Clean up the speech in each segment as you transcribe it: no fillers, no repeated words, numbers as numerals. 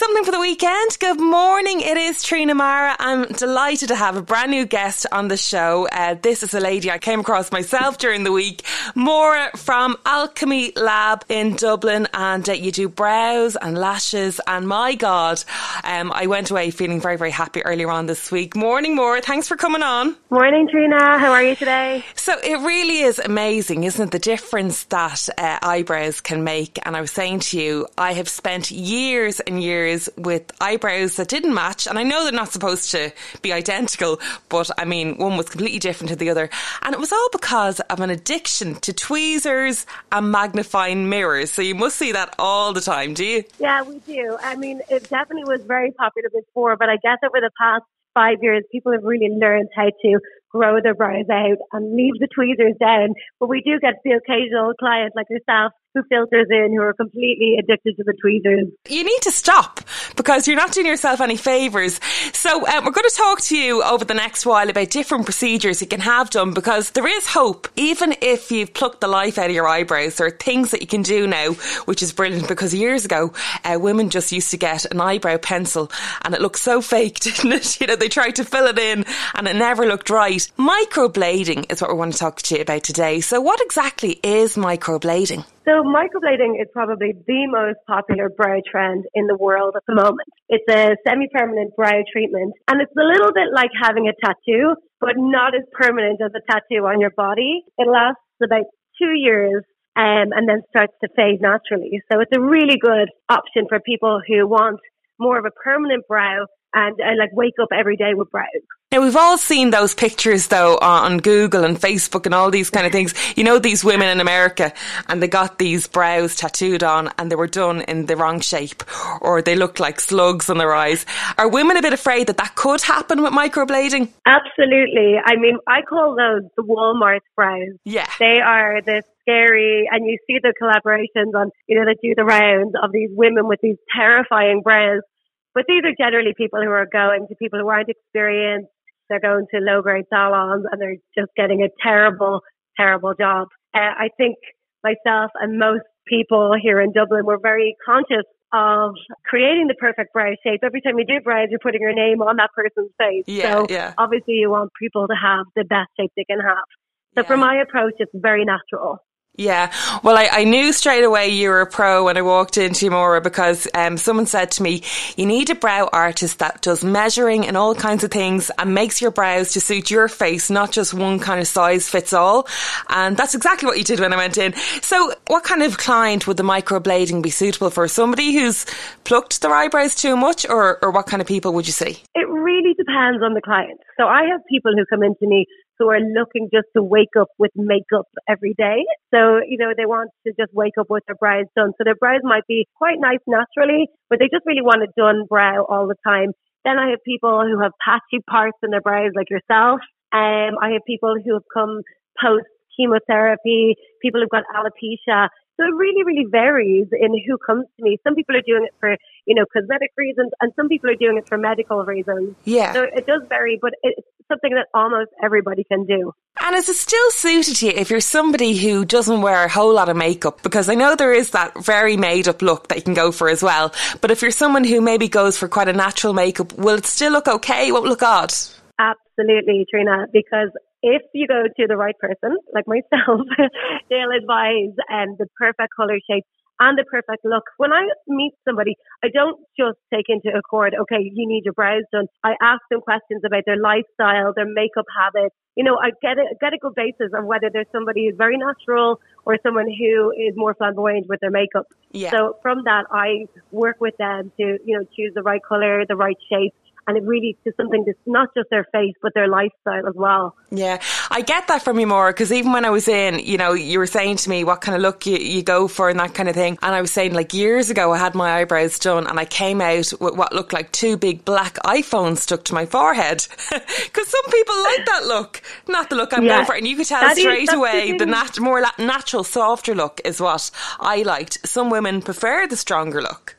something for the weekend. Good morning, it is Trina Mara. I'm delighted to have a brand new guest on the show. This is a lady I came across myself during the week. Maura from Alchemy Lab in Dublin, and you do brows and lashes, and my God, I went away feeling very, very happy earlier on this week. Morning, Maura, thanks for coming on. Morning, Trina, how are you today? So it really is amazing, isn't it, the difference that eyebrows can make. And I was saying to you, I have spent years and years with eyebrows that didn't match, and I know they're not supposed to be identical, but I mean, one was completely different to the other, and it was all because of an addiction to tweezers and magnifying mirrors. So you must see that all the time, do you? Yeah, we do. I mean, it definitely was very popular before, but I guess over the past 5 years, people have really learned how to grow their brows out and leave the tweezers down. But we do get the occasional client like yourself who filters in, who are completely addicted to the tweezers. You need to stop, because you're not doing yourself any favours. So we're going to talk to you over the next while about different procedures you can have done, because there is hope. Even if you've plucked the life out of your eyebrows, there are things that you can do now, which is brilliant, because years ago, women just used to get an eyebrow pencil and it looked so fake, didn't it? You know, they tried to fill it in and it never looked right. Microblading is what we want to talk to you about today. So what exactly is microblading? So microblading is probably the most popular brow trend in the world at the moment. It's a semi-permanent brow treatment, and it's a little bit like having a tattoo, but not as permanent as a tattoo on your body. It lasts about 2 years and then starts to fade naturally. So it's a really good option for people who want more of a permanent brow and like wake up every day with brows. Now, we've all seen those pictures, though, on Google and Facebook and all these kind of things. You know, these women in America, and they got these brows tattooed on and they were done in the wrong shape, or they looked like slugs on their eyes. Are women a bit afraid that that could happen with microblading? Absolutely. I mean, I call those the Walmart brows. Yeah. They are the scary, and you see the collaborations on, you know, that do the rounds of these women with these terrifying brows. But these are generally people who are going to people who aren't experienced. They're going to low-grade salons and they're just getting a terrible, terrible job. I think myself and most people here in Dublin were very conscious of creating the perfect brow shape. Every time you do brows, you're putting your name on that person's face. Obviously you want people to have the best shape they can have. So for my approach, it's very natural. Yeah, well, I knew straight away you were a pro when I walked into Maura, because someone said to me, you need a brow artist that does measuring and all kinds of things and makes your brows to suit your face, not just one kind of size fits all. And that's exactly what you did when I went in. So what kind of client would the microblading be suitable for? Somebody who's plucked their eyebrows too much, or what kind of people would you see? It really depends on the client. So I have people who come into me who are looking just to wake up with makeup every day. So, you know, they want to just wake up with their brows done. So their brows might be quite nice naturally, but they just really want a done brow all the time. Then I have people who have patchy parts in their brows like yourself. I have people who have come post chemotherapy, people who've got alopecia. So it really, really varies in who comes to me. Some people are doing it for, you know, cosmetic reasons, and some people are doing it for medical reasons. Yeah. So it does vary, but it's something that almost everybody can do. And is it still suited to you if you're somebody who doesn't wear a whole lot of makeup? Because I know there is that very made up look that you can go for as well. But if you're someone who maybe goes for quite a natural makeup, will it still look okay? It won't look odd? Absolutely, Trina, because if you go to the right person, like myself, they'll advise the perfect colour shape and the perfect look. When I meet somebody, I don't just take into accord, okay, you need your brows done. I ask them questions about their lifestyle, their makeup habits. You know, I get a good basis of whether there's somebody who's very natural or someone who is more flamboyant with their makeup. Yeah. So from that, I work with them to, you know, choose the right colour, the right shape. And it really is something that's not just their face, but their lifestyle as well. Yeah, I get that from you, Maura, because even when I was in, you know, you were saying to me what kind of look you go for and that kind of thing. And I was saying, like, years ago, I had my eyebrows done and I came out with what looked like two big black iPhones stuck to my forehead. Because some people like that look, not the look I'm going for. And you could tell straight away the more natural, softer look is what I liked. Some women prefer the stronger look.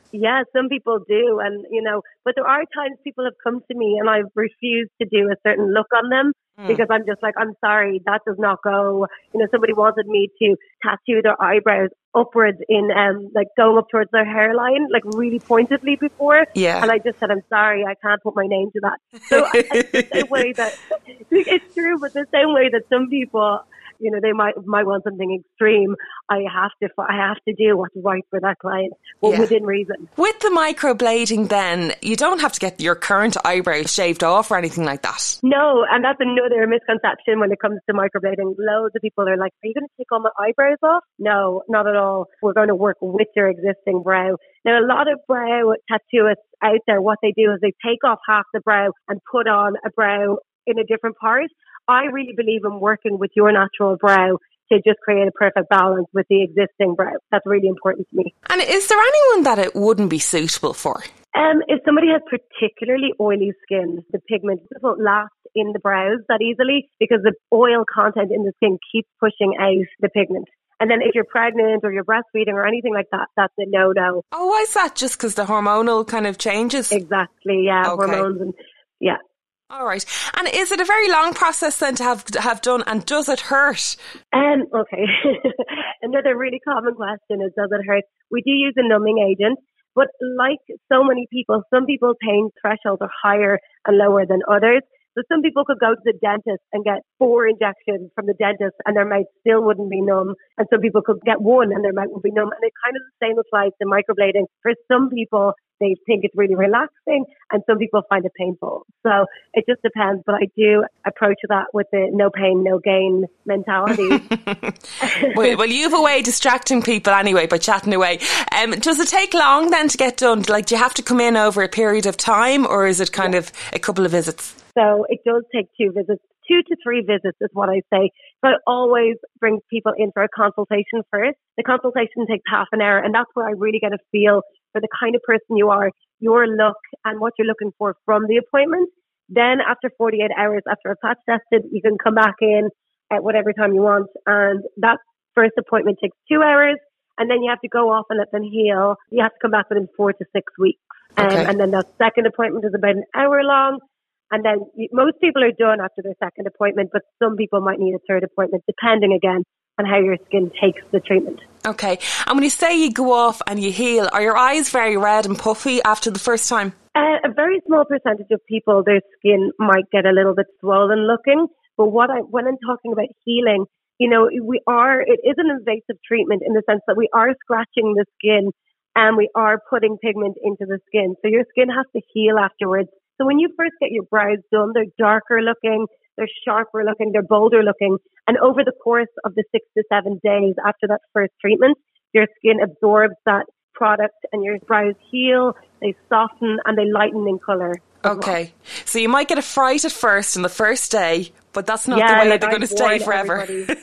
Yeah, some people do. And, but there are times people have come to me and I've refused to do a certain look on them because I'm just like, I'm sorry, that does not go. Somebody wanted me to tattoo their eyebrows upwards in, like going up towards their hairline, like really pointedly before. Yeah. And I just said, I'm sorry, I can't put my name to that. So it's the same way that, it's true, but the same way that some people, they might want something extreme. I have to do what's right for that client, but within reason. With the microblading, then you don't have to get your current eyebrows shaved off or anything like that. No, and that's another misconception when it comes to microblading. Loads of people are like, "Are you going to take all my eyebrows off?" No, not at all. We're going to work with your existing brow. Now, a lot of brow tattooists out there, what they do is they take off half the brow and put on a brow in a different part. I really believe in working with your natural brow to just create a perfect balance with the existing brow. That's really important to me. And is there anyone that it wouldn't be suitable for? If somebody has particularly oily skin, the pigment doesn't last in the brows that easily because the oil content in the skin keeps pushing out the pigment. And then if you're pregnant or you're breastfeeding or anything like that, that's a no-no. Oh, why is that? Just because the hormonal kind of changes? Exactly, yeah, okay. Hormones and yeah. All right. And is it a very long process then to have done, and does it hurt? Okay. Another really common question is, does it hurt? We do use a numbing agent, but like so many people, some people's pain thresholds are higher and lower than others. So some people could go to the dentist and get 4 injections from the dentist and their mouth still wouldn't be numb. And some people could get 1 and their mouth would be numb. And it kind of the same applies to microblading. For some people, they think it's really relaxing and some people find it painful. So it just depends. But I do approach that with the no pain, no gain mentality. well, you have a way of distracting people anyway by chatting away. Does it take long then to get done? Like, do you have to come in over a period of time or is it kind of a couple of visits? So it does take 2 visits. 2 to 3 visits is what I say. But I always bring people in for a consultation first. The consultation takes half an hour and that's where I really get a feel for the kind of person you are, your look and what you're looking for from the appointment. Then after 48 hours, after a patch tested, you can come back in at whatever time you want. And that first appointment takes 2 hours and then you have to go off and let them heal. You have to come back within 4 to 6 weeks. Okay. And then that second appointment is about an hour long. And then most people are done after their second appointment, but some people might need a third appointment, depending again on how your skin takes the treatment. Okay. And when you say you go off and you heal, are your eyes very red and puffy after the first time? A very small percentage of people, their skin might get a little bit swollen looking. But when I'm talking about healing, it is an invasive treatment in the sense that we are scratching the skin and we are putting pigment into the skin. So your skin has to heal afterwards. So when you first get your brows done, they're darker looking, they're sharper looking, they're bolder looking. And over the course of the 6 to 7 days after that first treatment, your skin absorbs that product and your brows heal, they soften and they lighten in colour. Okay. So you might get a fright at first in the first day, but that's not the way they're going to stay forever.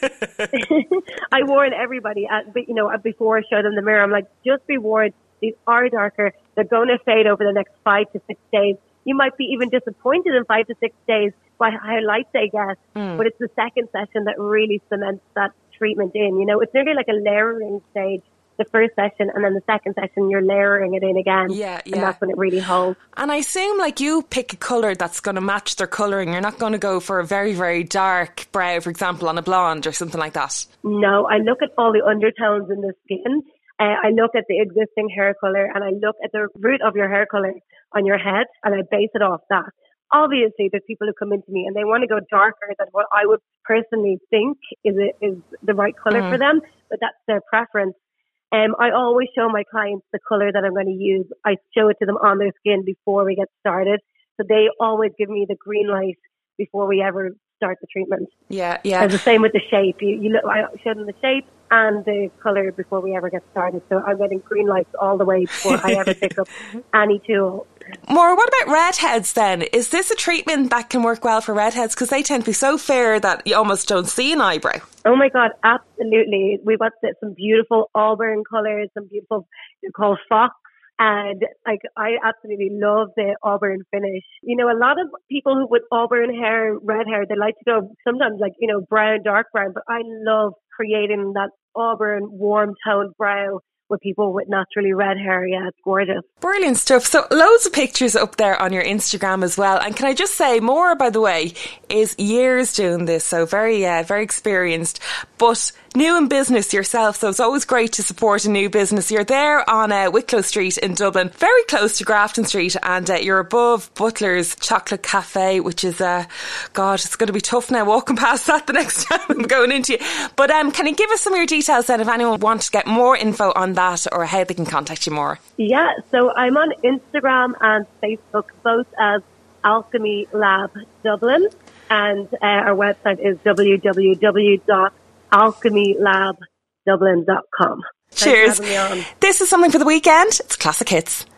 I warn everybody, before I show them the mirror, I'm like, just be warned, these are darker. They're going to fade over the next 5 to 6 days. You might be even disappointed in 5 to 6 days by how light they get, but it's the second session that really cements that treatment in. It's nearly like a layering stage. The first session and then the second session, you're layering it in again. Yeah. And that's when it really holds. And I assume like you pick a colour that's going to match their colouring. You're not going to go for a very, very dark brow, for example, on a blonde or something like that. No, I look at all the undertones in the skin. I look at the existing hair colour and I look at the root of your hair colour on your head and I base it off that. Obviously, there's people who come into me and they want to go darker than what I would personally think is the right colour for them, but that's their preference. I always show my clients the colour that I'm going to use. I show it to them on their skin before we get started. So they always give me the green light before we ever start the treatment. Yeah. And the same with the shape. I show them the shape and the colour before we ever get started. So I'm getting green lights all the way before I ever pick up any tool. Maura, what about redheads then? Is this a treatment that can work well for redheads? Because they tend to be so fair that you almost don't see an eyebrow. Oh my God, absolutely. We've got some beautiful auburn colours, some beautiful, they're called fox. And I absolutely love the auburn finish. A lot of people who with auburn hair, red hair, they like to go sometimes brown, dark brown. But I love creating that auburn, warm toned brow with people with naturally red hair. Yeah, it's gorgeous. Brilliant stuff. So loads of pictures up there on your Instagram as well. And can I just say, Maura, by the way, is years doing this, so very experienced, but new in business yourself, so it's always great to support a new business. You're there on Wicklow Street in Dublin, very close to Grafton Street, and you're above Butler's Chocolate Cafe, which is, God, it's going to be tough now walking past that the next time I'm going into you. But can you give us some of your details then if anyone wants to get more info on that or how they can contact you more? Yeah, so I'm on Instagram and Facebook, both as Alchemy Lab Dublin, and our website is www.alchemylabdublin.com. Cheers. This is Something for the Weekend. It's Classic Hits.